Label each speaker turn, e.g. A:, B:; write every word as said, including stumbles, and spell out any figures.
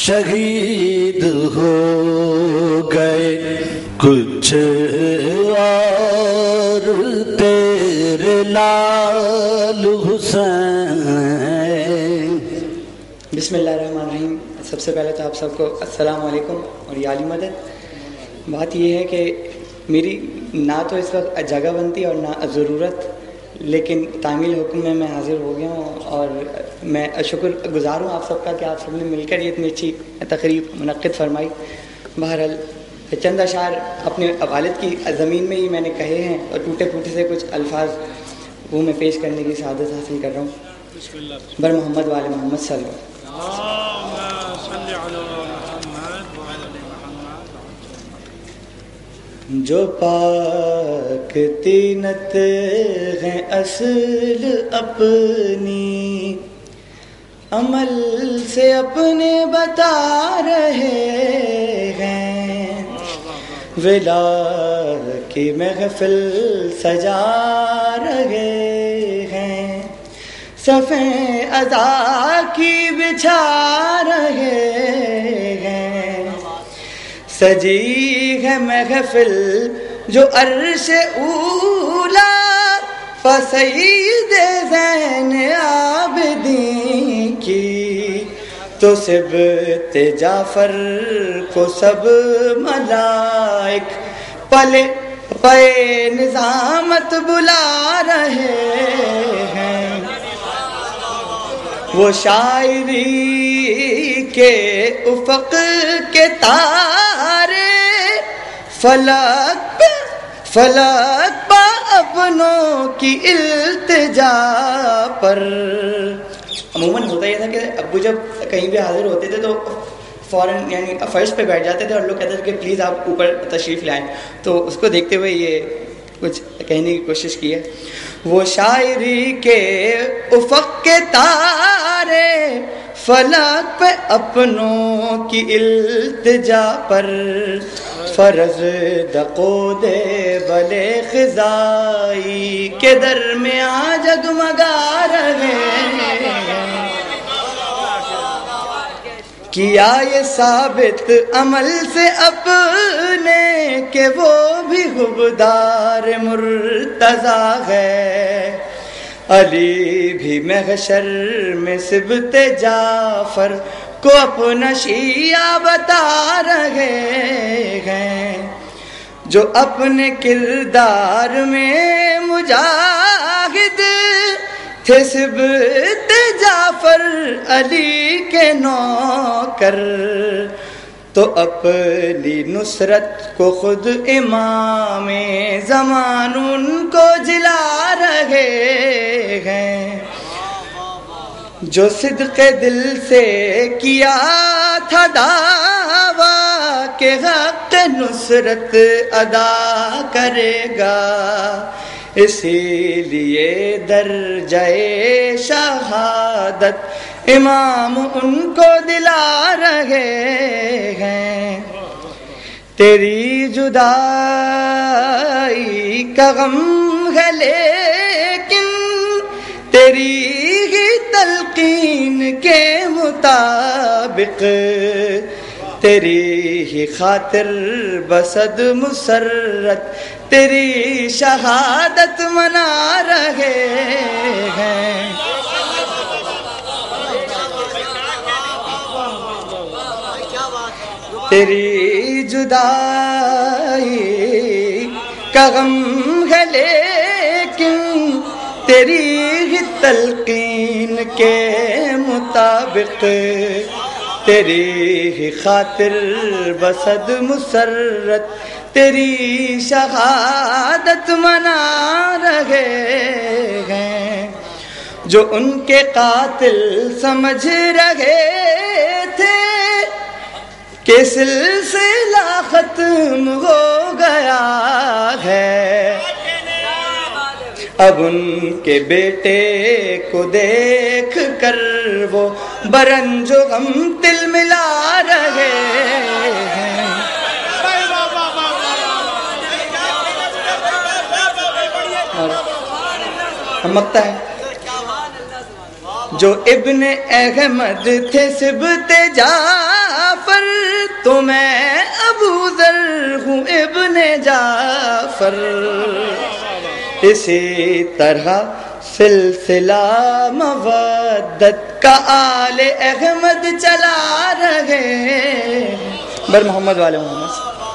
A: شہید ہو گئے کچھ اور تیرے لال حسین.
B: بسم اللہ الرحمن الرحیم. سب سے پہلے تو آپ سب کو السلام علیکم اور یا علی مدد. بات یہ ہے کہ میری نہ تو اس وقت جگہ بنتی اور نہ ضرورت، لیکن تعمیل حکم میں میں حاضر ہو گیا ہوں اور میں شکر گزار ہوں آپ سب کا کہ آپ سب نے مل کر یہ اتنی اچھی تقریب منعقد فرمائی. بہرحال چند اشعار اپنے والد کی زمین میں ہی میں نے کہے ہیں اور ٹوٹے پھوٹے سے کچھ الفاظ وہ میں پیش کرنے کی سعادت حاصل کر رہا ہوں. بر محمد والے محمد صلی اللہ علیہ وسلم. جو پاک تینت ہیں اصل اپنی، عمل سے اپنے بتا رہے ہیں، ولا کی محفل سجا رہے ہیں، صفیں ادا کی بچھا رہے ہیں، سجی ہے محفل جو عرش اولا فسید زین عابدین کی، تو سبت جعفر کو سب ملائک پلے پے نظامت بلا رہے ہیں. وہ شاعری کے افق کے تارے فلک پہ فلک پا اپنوں کی التجا پر. عموماً ہوتا یہ تھا کہ ابو جب کہیں بھی حاضر ہوتے تھے تو فوراً یعنی فرش پہ بیٹھ جاتے تھے اور لوگ کہتے تھے کہ پلیز آپ اوپر تشریف لائیں. تو اس کو دیکھتے ہوئے یہ کچھ کہنے کی کوشش کی ہے. وہ شاعری کے افق کے تارے فلک پہ اپنوں کی التجا پر، فرض دقود بلے خزائی کے درمیان جگمگا رہے ہیں. کیا یہ ثابت عمل سے اپنے کہ وہ بھی غبدار مرتضیٰ ہے، علی بھی محشر میں سبت جعفر کو اپنا شیعہ بتا رہے ہیں، جو اپنے کردار میں مجاہد تھے سبت جعفر علی کے نوکر، تو اپنی نصرت کو خود امام زمان ان کو جلا رہے ہیں. جو صدق دل سے کیا تھا دعویٰ کہ حق نصرت ادا کرے گا، اسی لیے درجہ شہادت امام ان کو دلا رہے ہیں. تیری جدائی کا غم ہے لیکن تیری ہی تلقین کے مطابق، تیری ہی خاطر بسد مسرت تیری شہادت منا رہے ہیں. تیری جدائی کا غم ہے لیکن تیری ہی تلقین کے مطابق، تیری ہی خاطر بسد مسرت تیری شہادت منا رہے ہیں. جو ان کے قاتل سمجھ رہے تھے کہ سلسلہ ختم ہو گیا ہے، اب ان کے بیٹے کو دیکھ کر وہ برنج و غم تل ملا رہے ہیں. ہمکتا ہے. جو ابن احمد تھے سبت جعفر میں ابو ذر ہوں ابن جعفر. اسی طرح سلسلہ مودت کا آل احمد چلا رہے. بر محمد والے محمد